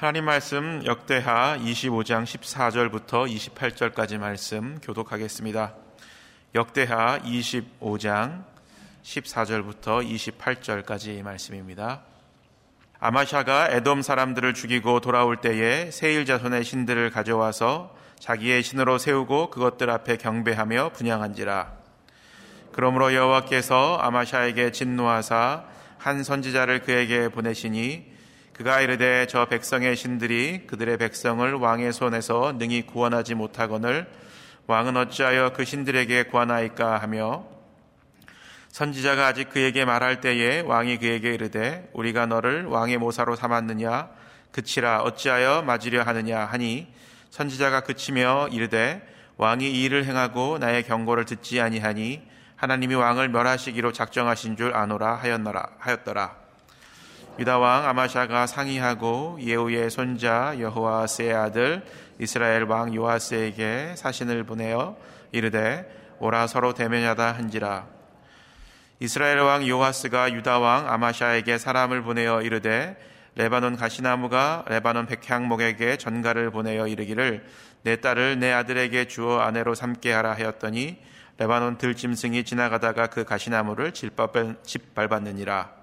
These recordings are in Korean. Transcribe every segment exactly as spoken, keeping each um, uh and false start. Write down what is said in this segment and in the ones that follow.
하나님 말씀 역대하 이십오 장 십사 절부터 이십팔 절까지 말씀 교독하겠습니다. 역대하 이십오 장 십사 절부터 이십팔 절까지 말씀입니다. 아마샤가 에돔 사람들을 죽이고 돌아올 때에 세일 자손의 신들을 가져와서 자기의 신으로 세우고 그것들 앞에 경배하며 분향한지라. 그러므로 여호와께서 아마샤에게 진노하사 한 선지자를 그에게 보내시니 그가 이르되 저 백성의 신들이 그들의 백성을 왕의 손에서 능히 구원하지 못하거늘 왕은 어찌하여 그 신들에게 구하나이까 하며, 선지자가 아직 그에게 말할 때에 왕이 그에게 이르되 우리가 너를 왕의 모사로 삼았느냐, 그치라 어찌하여 맞으려 하느냐 하니, 선지자가 그치며 이르되 왕이 이 일을 행하고 나의 경고를 듣지 아니하니 하나님이 왕을 멸하시기로 작정하신 줄 아노라 하였더라. 유다왕 아마샤가 상의하고 예후의 손자 여호아스의 아들 이스라엘 왕 요아스에게 사신을 보내어 이르되 오라 서로 대면하다 한지라. 이스라엘 왕 요아스가 유다왕 아마샤에게 사람을 보내어 이르되 레바논 가시나무가 레바논 백향목에게 전가를 보내어 이르기를 내 딸을 내 아들에게 주어 아내로 삼게 하라 하였더니 레바논 들짐승이 지나가다가 그 가시나무를 짓밟았느니라.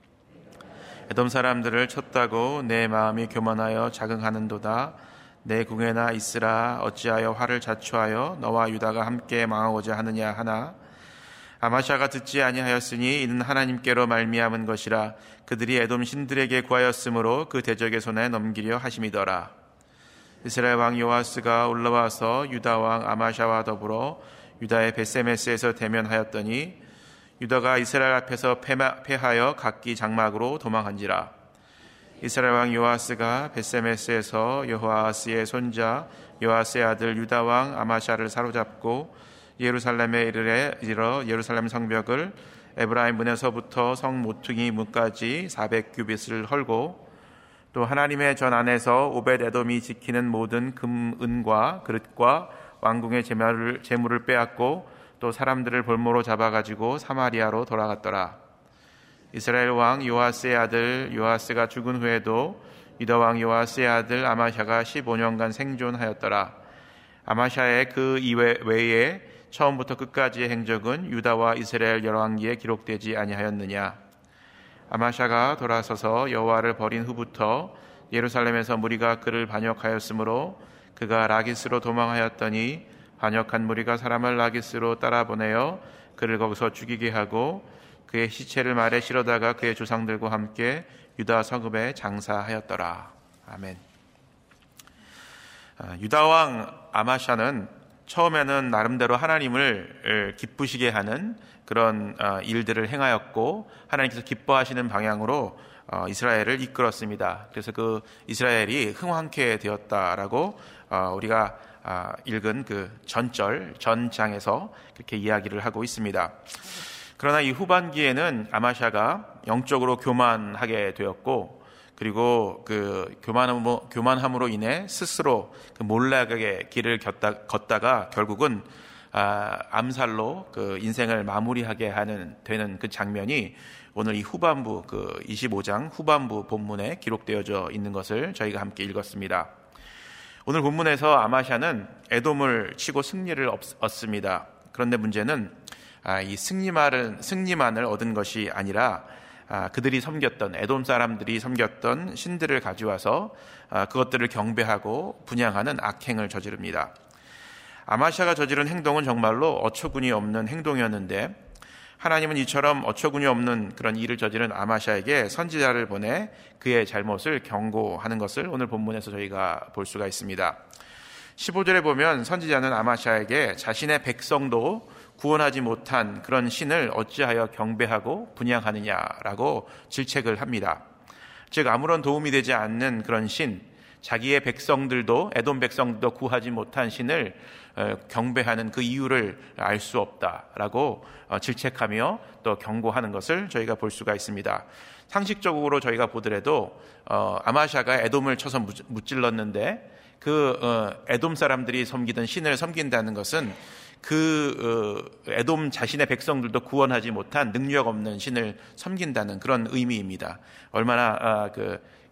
에돔 사람들을 쳤다고 내 마음이 교만하여 자긍하는도다. 내 궁에나 있으라 어찌하여 화를 자초하여 너와 유다가 함께 망하고자 하느냐 하나, 아마샤가 듣지 아니하였으니 이는 하나님께로 말미암은 것이라. 그들이 에돔 신들에게 구하였으므로 그 대적의 손에 넘기려 하심이더라. 이스라엘 왕 요아스가 올라와서 유다 왕 아마샤와 더불어 유다의 벳세메스에서 대면하였더니 유다가 이스라엘 앞에서 패하여 각기 장막으로 도망한지라. 이스라엘 왕 요아스가 벳세메스에서 여호아스의 손자 요아스의 아들 유다 왕 아마샤를 사로잡고 예루살렘에 이르러 예루살렘 성벽을 에브라임 문에서부터 성 모퉁이 문까지 사백 규빗을 헐고, 또 하나님의 전 안에서 오벳 에돔이 지키는 모든 금, 은과 그릇과 왕궁의 재물을, 재물을 빼앗고 또 사람들을 볼모로 잡아가지고 사마리아로 돌아갔더라. 이스라엘 왕 요아스의 아들 요아스가 죽은 후에도 유다 왕 요아스의 아들 아마샤가 십오 년간 생존하였더라. 아마샤의 그 이외 외에 처음부터 끝까지의 행적은 유다와 이스라엘 열왕기에 기록되지 아니하였느냐. 아마샤가 돌아서서 여호와를 버린 후부터 예루살렘에서 무리가 그를 반역하였으므로 그가 라기스로 도망하였더니 반역한 무리가 사람을 라기스로 따라보내어 그를 거기서 죽이게 하고 그의 시체를 말에 실어다가 그의 조상들과 함께 유다 성읍에 장사하였더라. 아멘. 유다 왕 아마샤는 처음에는 나름대로 하나님을 기쁘시게 하는 그런 일들을 행하였고, 하나님께서 기뻐하시는 방향으로 이스라엘을 이끌었습니다. 그래서 그 이스라엘이 흥왕케 되었다라고 우리가 읽은 그 전절 전장에서 그렇게 이야기를 하고 있습니다. 그러나 이 후반기에는 아마샤가 영적으로 교만하게 되었고, 그리고 그 교만함으로, 교만함으로 인해 스스로 그 몰락의 길을 걷다, 걷다가 결국은 아, 암살로 그 인생을 마무리하게 하는 되는 그 장면이 오늘 이 후반부 그 이십오 장 후반부 본문에 기록되어져 있는 것을 저희가 함께 읽었습니다. 오늘 본문에서 아마샤는 에돔을 치고 승리를 얻습니다. 그런데 문제는 아, 이 승리만을, 승리만을 얻은 것이 아니라 아, 그들이 섬겼던 에돔 사람들이 섬겼던 신들을 가져와서 아, 그것들을 경배하고 분향하는 악행을 저지릅니다. 아마샤가 저지른 행동은 정말로 어처구니 없는 행동이었는데, 하나님은 이처럼 어처구니 없는 그런 일을 저지른 아마샤에게 선지자를 보내 그의 잘못을 경고하는 것을 오늘 본문에서 저희가 볼 수가 있습니다. 십오 절에 보면 선지자는 아마샤에게 자신의 백성도 구원하지 못한 그런 신을 어찌하여 경배하고 분향하느냐라고 질책을 합니다. 즉 아무런 도움이 되지 않는 그런 신, 자기의 백성들도 에돔 백성들도 구하지 못한 신을 경배하는 그 이유를 알 수 없다라고 질책하며 또 경고하는 것을 저희가 볼 수가 있습니다. 상식적으로 저희가 보더라도 아마샤가 에돔을 쳐서 무찔렀는데 그 에돔 사람들이 섬기던 신을 섬긴다는 것은 그 에돔 자신의 백성들도 구원하지 못한 능력 없는 신을 섬긴다는 그런 의미입니다. 얼마나 그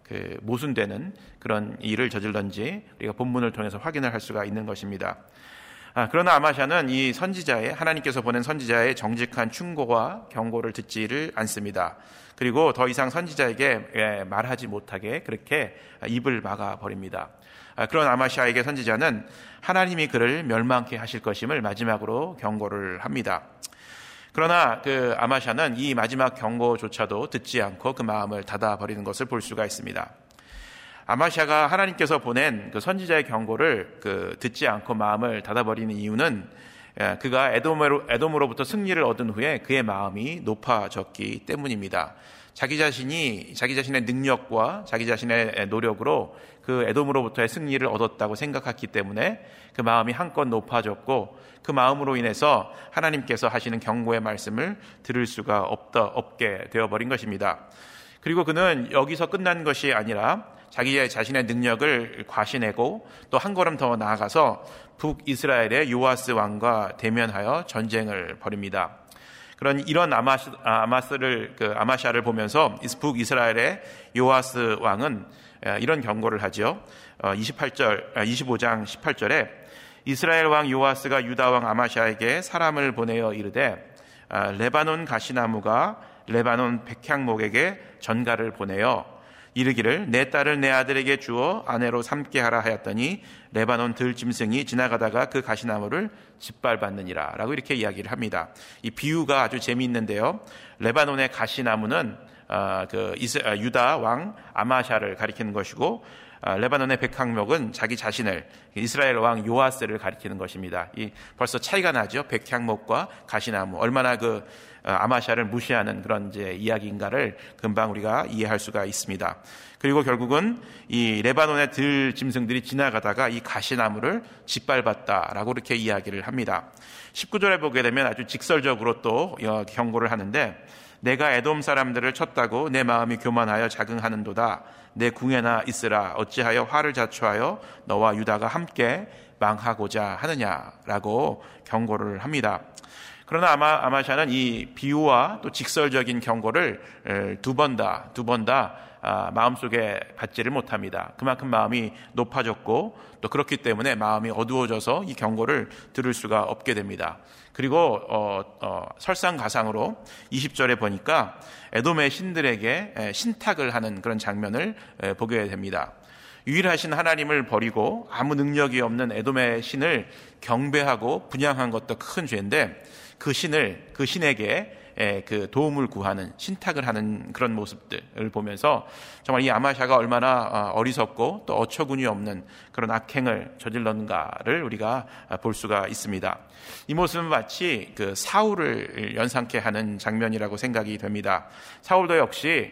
그 모순되는 그런 일을 저질렀는지 우리가 본문을 통해서 확인을 할 수가 있는 것입니다. 아, 그러나 아마샤는 이 선지자의 하나님께서 보낸 선지자의 정직한 충고와 경고를 듣지를 않습니다. 그리고 더 이상 선지자에게 말하지 못하게 그렇게 입을 막아 버립니다. 아, 그런 아마샤에게 선지자는 하나님이 그를 멸망케 하실 것임을 마지막으로 경고를 합니다. 그러나 그 아마샤는 이 마지막 경고조차도 듣지 않고 그 마음을 닫아 버리는 것을 볼 수가 있습니다. 아마샤가 하나님께서 보낸 그 선지자의 경고를 그 듣지 않고 마음을 닫아버리는 이유는 그가 에돔으로, 에돔으로부터 승리를 얻은 후에 그의 마음이 높아졌기 때문입니다. 자기 자신이 자기 자신의 능력과 자기 자신의 노력으로 그 에돔으로부터의 승리를 얻었다고 생각했기 때문에 그 마음이 한껏 높아졌고 그 마음으로 인해서 하나님께서 하시는 경고의 말씀을 들을 수가 없다, 없게 되어버린 것입니다. 그리고 그는 여기서 끝난 것이 아니라 자기의 자신의 능력을 과시내고 또 한 걸음 더 나아가서 북이스라엘의 요아스 왕과 대면하여 전쟁을 벌입니다. 그런 이런 아마스, 아마스를 그 아마샤를 보면서 북이스라엘의 요아스 왕은 이런 경고를 하죠. 이십팔 절, 이십오 장 십팔 절에 이스라엘 왕 요아스가 유다 왕 아마샤에게 사람을 보내어 이르되 레바논 가시나무가 레바논 백향목에게 전가를 보내어 이르기를 내 딸을 내 아들에게 주어 아내로 삼게 하라 하였더니 레바논 들짐승이 지나가다가 그 가시나무를 짓밟았느니라 라고 이렇게 이야기를 합니다. 이 비유가 아주 재미있는데요. 레바논의 가시나무는 어, 그 이스, 아, 유다 왕 아마샤를 가리키는 것이고 아, 레바논의 백향목은 자기 자신을 이스라엘 왕 요아스를 가리키는 것입니다. 이 벌써 차이가 나죠. 백향목과 가시나무 얼마나 그 아마샤를 무시하는 그런 이제 이야기인가를 금방 우리가 이해할 수가 있습니다. 그리고 결국은 이 레바논의 들 짐승들이 지나가다가 이 가시나무를 짓밟았다라고 이렇게 이야기를 합니다. 십구 절에 보게 되면 아주 직설적으로 또 경고를 하는데 내가 에돔 사람들을 쳤다고 내 마음이 교만하여 자긍하는도다. 내 궁에나 있으라. 어찌하여 화를 자초하여 너와 유다가 함께 망하고자 하느냐라고 경고를 합니다. 그러나 아마, 아마샤는 이 비유와 또 직설적인 경고를 두 번 다, 두 번 다 아, 마음속에 받지를 못합니다. 그만큼 마음이 높아졌고 또 그렇기 때문에 마음이 어두워져서 이 경고를 들을 수가 없게 됩니다. 그리고 어, 어, 설상가상으로 이십 절에 보니까 에돔의 신들에게 신탁을 하는 그런 장면을 보게 됩니다. 유일하신 하나님을 버리고 아무 능력이 없는 에돔의 신을 경배하고 분양한 것도 큰 죄인데 그 신을 그 신에게 그 도움을 구하는 신탁을 하는 그런 모습들을 보면서 정말 이 아마샤가 얼마나 어리석고 또 어처구니 없는 그런 악행을 저질렀는가를 우리가 볼 수가 있습니다. 이 모습은 마치 그 사울을 연상케 하는 장면이라고 생각이 됩니다. 사울도 역시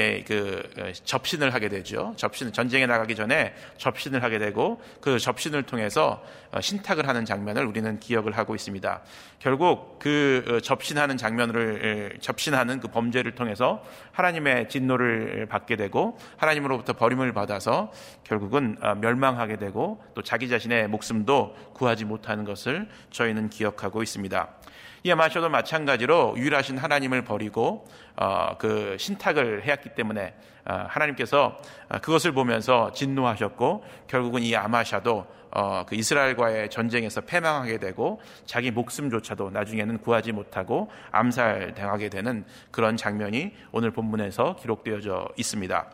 그 접신을 하게 되죠. 접신 전쟁에 나가기 전에 접신을 하게 되고 그 접신을 통해서 신탁을 하는 장면을 우리는 기억을 하고 있습니다. 결국 그 접신하는 장면을 접신하는 그 범죄를 통해서 하나님의 진노를 받게 되고 하나님으로부터 버림을 받아서 결국은 멸망하게 되고 또 자기 자신의 목숨도 구하지 못하는 것을 저희는 기억하고 있습니다. 이 아마샤도 마찬가지로 유일하신 하나님을 버리고 어, 그 신탁을 해왔기 때문에 어, 하나님께서 그것을 보면서 진노하셨고 결국은 이 아마샤도 어, 그 이스라엘과의 전쟁에서 패망하게 되고 자기 목숨조차도 나중에는 구하지 못하고 암살당하게 되는 그런 장면이 오늘 본문에서 기록되어져 있습니다.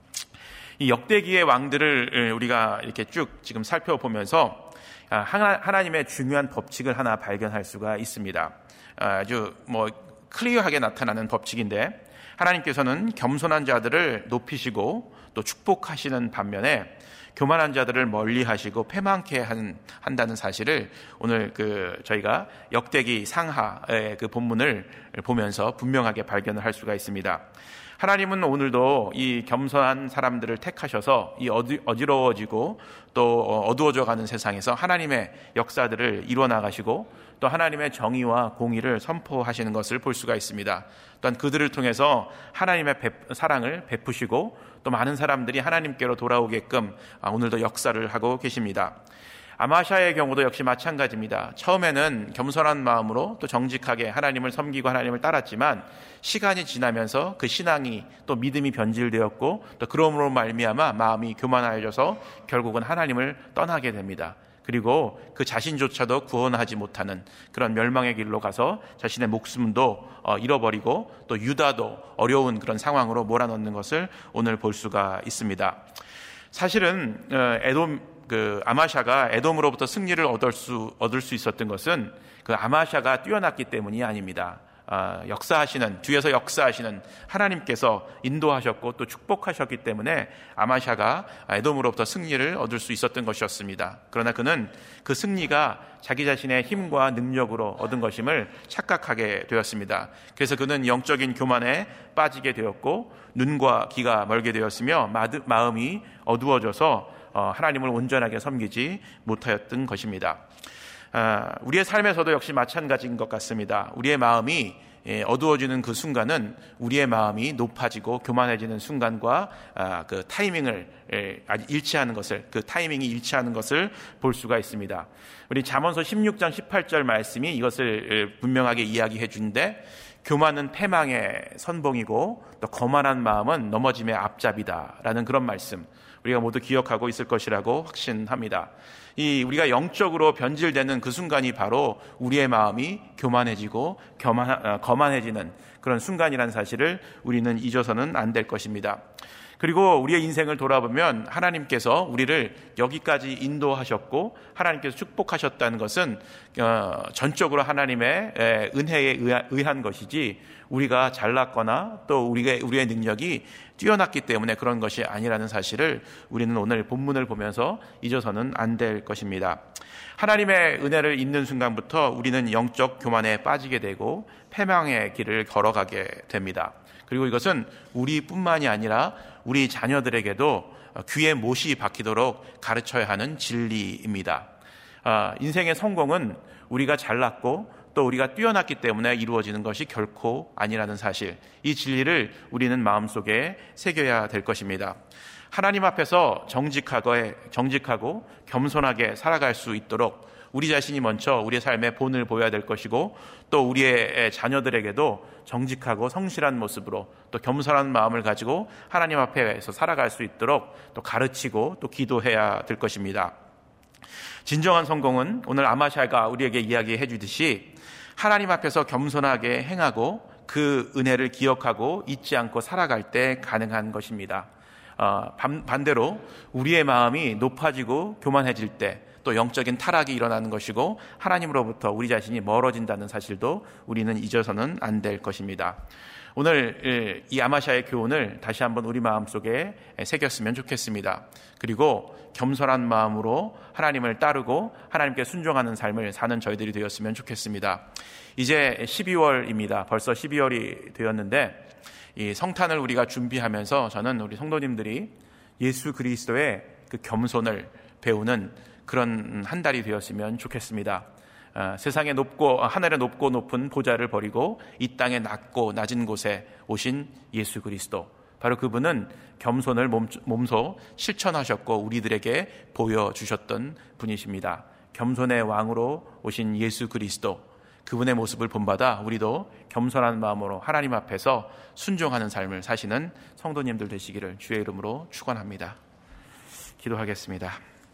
이 역대기의 왕들을 우리가 이렇게 쭉 지금 살펴보면서 하나님의 중요한 법칙을 하나 발견할 수가 있습니다. 아주 뭐 클리어하게 나타나는 법칙인데 하나님께서는 겸손한 자들을 높이시고 또 축복하시는 반면에 교만한 자들을 멀리하시고 패망케 한다는 사실을 오늘 그 저희가 역대기 상하의 그 본문을 보면서 분명하게 발견을 할 수가 있습니다. 하나님은 오늘도 이 겸손한 사람들을 택하셔서 이 어지러워지고 또 어두워져가는 세상에서 하나님의 역사들을 이루어나가시고 또 하나님의 정의와 공의를 선포하시는 것을 볼 수가 있습니다. 또한 그들을 통해서 하나님의 사랑을 베푸시고 또 많은 사람들이 하나님께로 돌아오게끔 오늘도 역사를 하고 계십니다. 아마샤의 경우도 역시 마찬가지입니다. 처음에는 겸손한 마음으로 또 정직하게 하나님을 섬기고 하나님을 따랐지만 시간이 지나면서 그 신앙이 또 믿음이 변질되었고 또 그러므로 말미암아 마음이 교만하여져서 결국은 하나님을 떠나게 됩니다. 그리고 그 자신조차도 구원하지 못하는 그런 멸망의 길로 가서 자신의 목숨도 잃어버리고 또 유다도 어려운 그런 상황으로 몰아넣는 것을 오늘 볼 수가 있습니다. 사실은 에돔 그 아마샤가 에돔으로부터 승리를 얻을 수 얻을 수 있었던 것은 그 아마샤가 뛰어났기 때문이 아닙니다. 아, 역사하시는 뒤에서 역사하시는 하나님께서 인도하셨고 또 축복하셨기 때문에 아마샤가 에돔으로부터 승리를 얻을 수 있었던 것이었습니다. 그러나 그는 그 승리가 자기 자신의 힘과 능력으로 얻은 것임을 착각하게 되었습니다. 그래서 그는 영적인 교만에 빠지게 되었고 눈과 귀가 멀게 되었으며 마음이 어두워져서 하나님을 온전하게 섬기지 못하였던 것입니다. 우리의 삶에서도 역시 마찬가지인 것 같습니다. 우리의 마음이 어두워지는 그 순간은 우리의 마음이 높아지고 교만해지는 순간과 그 타이밍을 일치하는 것을 그 타이밍이 일치하는 것을 볼 수가 있습니다. 우리 잠언서 십육 장 십팔 절 말씀이 이것을 분명하게 이야기해 주는데 교만은 패망의 선봉이고 또 거만한 마음은 넘어짐의 앞잡이다라는 그런 말씀 우리가 모두 기억하고 있을 것이라고 확신합니다. 이 우리가 영적으로 변질되는 그 순간이 바로 우리의 마음이 교만해지고 교만, 거만해지는 그런 순간이라는 사실을 우리는 잊어서는 안 될 것입니다. 그리고 우리의 인생을 돌아보면 하나님께서 우리를 여기까지 인도하셨고 하나님께서 축복하셨다는 것은 전적으로 하나님의 은혜에 의한 것이지 우리가 잘났거나 또 우리의, 우리의 능력이 뛰어났기 때문에 그런 것이 아니라는 사실을 우리는 오늘 본문을 보면서 잊어서는 안 될 것입니다. 하나님의 은혜를 잊는 순간부터 우리는 영적 교만에 빠지게 되고 패망의 길을 걸어가게 됩니다. 그리고 이것은 우리뿐만이 아니라 우리 자녀들에게도 귀에 못이 박히도록 가르쳐야 하는 진리입니다. 인생의 성공은 우리가 잘났고 또 우리가 뛰어났기 때문에 이루어지는 것이 결코 아니라는 사실, 이 진리를 우리는 마음속에 새겨야 될 것입니다. 하나님 앞에서 정직하고, 정직하고 겸손하게 살아갈 수 있도록 우리 자신이 먼저 우리의 삶의 본을 보여야 될 것이고 또 우리의 자녀들에게도 정직하고 성실한 모습으로 또 겸손한 마음을 가지고 하나님 앞에서 살아갈 수 있도록 또 가르치고 또 기도해야 될 것입니다. 진정한 성공은 오늘 아마샤가 우리에게 이야기해 주듯이 하나님 앞에서 겸손하게 행하고 그 은혜를 기억하고 잊지 않고 살아갈 때 가능한 것입니다. 어, 반대로 우리의 마음이 높아지고 교만해질 때 또 영적인 타락이 일어나는 것이고 하나님으로부터 우리 자신이 멀어진다는 사실도 우리는 잊어서는 안 될 것입니다. 오늘 이 아마샤의 교훈을 다시 한번 우리 마음속에 새겼으면 좋겠습니다. 그리고 겸손한 마음으로 하나님을 따르고 하나님께 순종하는 삶을 사는 저희들이 되었으면 좋겠습니다. 이제 십이월입니다. 벌써 십이월이 되었는데 이 성탄을 우리가 준비하면서 저는 우리 성도님들이 예수 그리스도의 그 겸손을 배우는 그런 한 달이 되었으면 좋겠습니다. 어, 세상에 높고 하늘에 높고 높은 보좌를 버리고 이 땅에 낮고 낮은 곳에 오신 예수 그리스도, 바로 그분은 겸손을 몸, 몸소 실천하셨고 우리들에게 보여주셨던 분이십니다. 겸손의 왕으로 오신 예수 그리스도, 그분의 모습을 본받아 우리도 겸손한 마음으로 하나님 앞에서 순종하는 삶을 사시는 성도님들 되시기를 주의 이름으로 축원합니다. 기도하겠습니다.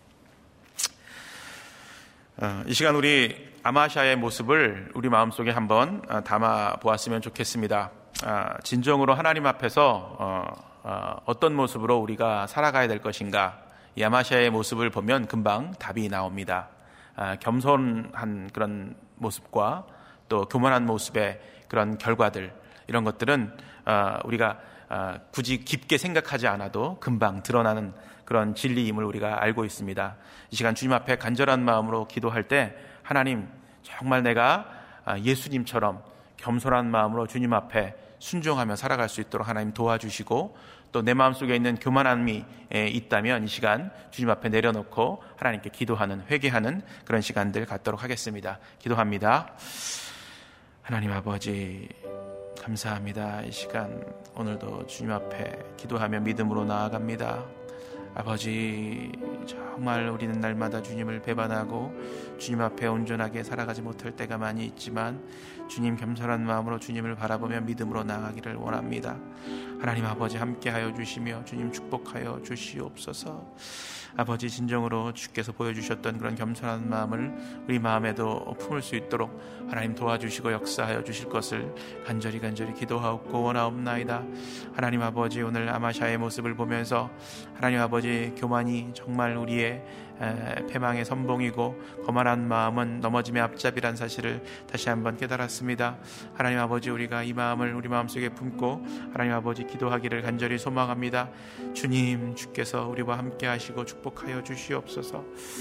이 시간 우리 아마샤의 모습을 우리 마음속에 한번 담아 보았으면 좋겠습니다. 진정으로 하나님 앞에서 어떤 모습으로 우리가 살아가야 될 것인가, 이 아마샤의 모습을 보면 금방 답이 나옵니다. 겸손한 그런 모습과 또 교만한 모습의 그런 결과들, 이런 것들은 우리가 굳이 깊게 생각하지 않아도 금방 드러나는 그런 진리임을 우리가 알고 있습니다. 이 시간 주님 앞에 간절한 마음으로 기도할 때 하나님, 정말 내가 예수님처럼 겸손한 마음으로 주님 앞에 순종하며 살아갈 수 있도록 하나님 도와주시고 또 내 마음속에 있는 교만함이 있다면 이 시간 주님 앞에 내려놓고 하나님께 기도하는, 회개하는 그런 시간들 갖도록 하겠습니다. 기도합니다. 하나님 아버지, 감사합니다. 이 시간 오늘도 주님 앞에 기도하며 믿음으로 나아갑니다. 아버지, 정말 우리는 날마다 주님을 배반하고 주님 앞에 온전하게 살아가지 못할 때가 많이 있지만 주님 겸손한 마음으로 주님을 바라보며 믿음으로 나아가기를 원합니다. 하나님 아버지 함께하여 주시며 주님 축복하여 주시옵소서. 아버지 진정으로 주께서 보여주셨던 그런 겸손한 마음을 우리 마음에도 품을 수 있도록 하나님 도와주시고 역사하여 주실 것을 간절히 간절히 기도하옵고 원하옵나이다. 하나님 아버지 오늘 아마샤의 모습을 보면서 하나님 아버지 교만이 정말 우리의 패망의 선봉이고 거만한 마음은 넘어짐의 앞잡이란 사실을 다시 한번 깨달았습니다. 하나님 아버지 우리가 이 마음을 우리 마음속에 품고 하나님 아버지 기도하기를 간절히 소망합니다. 주님 주께서 우리와 함께 하시고 축복하여 주시옵소서.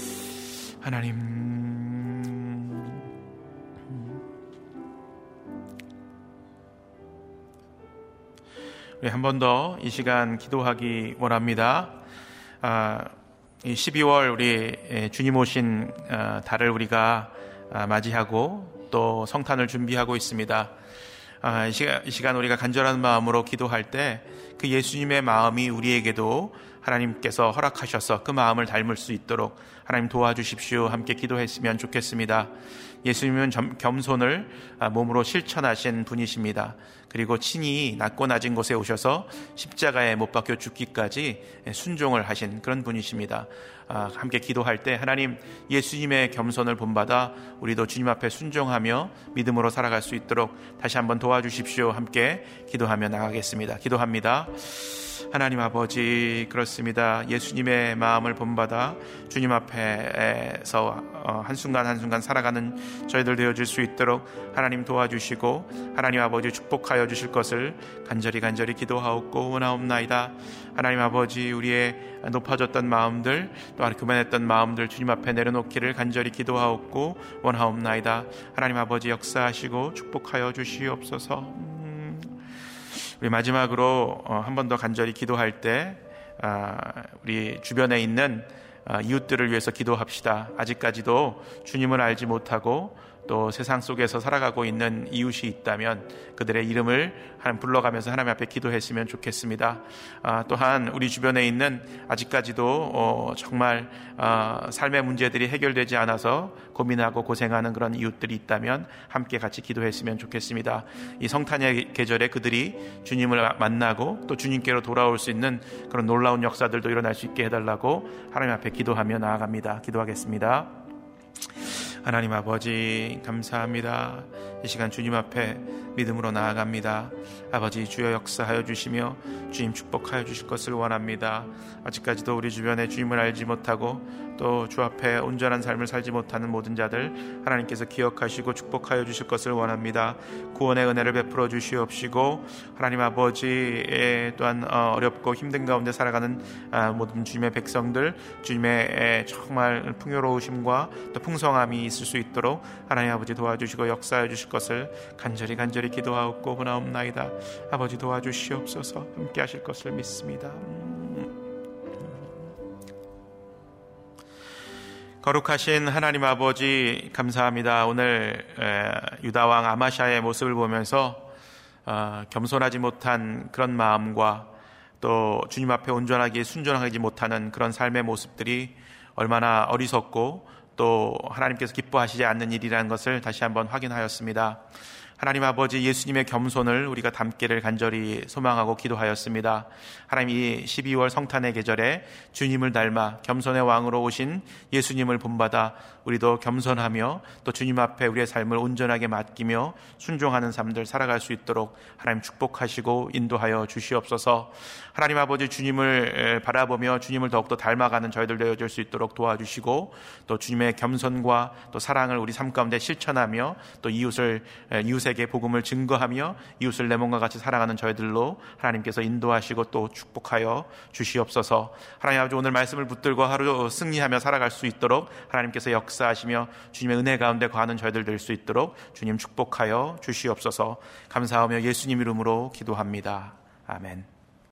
하나님 우리 한 번 더 이 시간 기도하기 원합니다. 아, 십이월 우리 주님 오신 달을 우리가 맞이하고 또 성탄을 준비하고 있습니다. 이 시간, 이 시간 우리가 간절한 마음으로 기도할 때 그 예수님의 마음이 우리에게도 하나님께서 허락하셔서 그 마음을 닮을 수 있도록 하나님 도와주십시오. 함께 기도했으면 좋겠습니다. 예수님은 겸손을 몸으로 실천하신 분이십니다. 그리고 친히 낮고 낮은 곳에 오셔서 십자가에 못 박혀 죽기까지 순종을 하신 그런 분이십니다. 함께 기도할 때 하나님 예수님의 겸손을 본받아 우리도 주님 앞에 순종하며 믿음으로 살아갈 수 있도록 다시 한번 도와주십시오. 함께 기도하며 나가겠습니다. 기도합니다. 하나님 아버지 그렇습니다. 예수님의 마음을 본받아 주님 앞에서 한순간 한순간 살아가는 저희들 되어질 수 있도록 하나님 도와주시고 하나님 아버지 축복하여 주실 것을 간절히 간절히 기도하옵고 원하옵나이다. 하나님 아버지 우리의 높아졌던 마음들 또 교만했던 마음들 주님 앞에 내려놓기를 간절히 기도하옵고 원하옵나이다. 하나님 아버지 역사하시고 축복하여 주시옵소서. 우리 마지막으로 한 번 더 간절히 기도할 때 우리 주변에 있는 이웃들을 위해서 기도합시다. 아직까지도 주님을 알지 못하고 또 세상 속에서 살아가고 있는 이웃이 있다면 그들의 이름을 하나님 불러가면서 하나님 앞에 기도했으면 좋겠습니다. 아, 또한 우리 주변에 있는 아직까지도 어, 정말 어, 삶의 문제들이 해결되지 않아서 고민하고 고생하는 그런 이웃들이 있다면 함께 같이 기도했으면 좋겠습니다. 이 성탄의 계절에 그들이 주님을 만나고 또 주님께로 돌아올 수 있는 그런 놀라운 역사들도 일어날 수 있게 해달라고 하나님 앞에 기도하며 나아갑니다. 기도하겠습니다. 하나님 아버지 감사합니다. 이 시간 주님 앞에 믿음으로 나아갑니다. 아버지 주여 역사하여 주시며 주님 축복하여 주실 것을 원합니다. 아직까지도 우리 주변에 주님을 알지 못하고 또 주 앞에 온전한 삶을 살지 못하는 모든 자들 하나님께서 기억하시고 축복하여 주실 것을 원합니다. 구원의 은혜를 베풀어 주시옵시고 하나님 아버지 또한 어렵고 힘든 가운데 살아가는 모든 주님의 백성들 주님의 정말 풍요로우심과 또 풍성함이 있을 수 있도록 하나님 아버지 도와주시고 역사해 주실 것을 간절히 간절히 기도하옵고 원하옵나이다. 아버지 도와주시옵소서. 함께 하실 것을 믿습니다. 거룩하신 하나님 아버지 감사합니다. 오늘 유다왕 아마샤의 모습을 보면서 겸손하지 못한 그런 마음과 또 주님 앞에 온전하게 순종하지 못하는 그런 삶의 모습들이 얼마나 어리석고 또 하나님께서 기뻐하시지 않는 일이라는 것을 다시 한번 확인하였습니다. 하나님 아버지 예수님의 겸손을 우리가 담기를 간절히 소망하고 기도하였습니다. 하나님 이 십이월 성탄의 계절에 주님을 닮아 겸손의 왕으로 오신 예수님을 본받아 우리도 겸손하며 또 주님 앞에 우리의 삶을 온전하게 맡기며 순종하는 삶들 살아갈 수 있도록 하나님 축복하시고 인도하여 주시옵소서. 하나님 아버지 주님을 바라보며 주님을 더욱더 닮아가는 저희들 되어질 수 있도록 도와주시고 또 주님의 겸손과 또 사랑을 우리 삶 가운데 실천하며 또 이웃을 이웃에게 복음을 증거하며 이웃을 내 몸과 같이 살아가는 저희들로 하나님께서 인도하시고 또 축복하여 주시옵소서. 하나님 아버지 오늘 말씀을 붙들고 하루 승리하며 살아갈 수 있도록 하나님께서 역사하시며 주님의 은혜 가운데 거하는 저희들 될 수 있도록 주님 축복하여 주시옵소서. 감사하며 예수님 이름으로 기도합니다. 아멘.